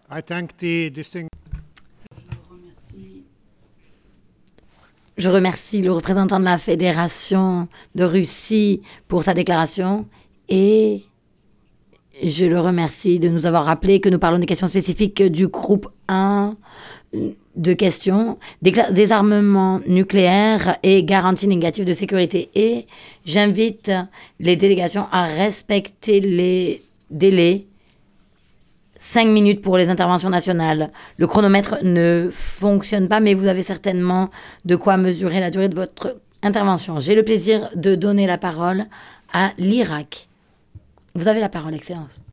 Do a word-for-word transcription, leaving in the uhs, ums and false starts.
I thank the distinguished Je remercie le représentant de la Fédération de Russie pour sa déclaration et je le remercie de nous avoir rappelé que nous parlons des questions spécifiques du groupe un de questions, Décla- désarmement nucléaire et garantie négative de sécurité. Et j'invite les délégations à respecter les délais. Cinq minutes pour les interventions nationales. Le chronomètre ne fonctionne pas, mais vous avez certainement de quoi mesurer la durée de votre intervention. J'ai le plaisir de donner la parole à l'Irak. Vous avez la parole, Excellence.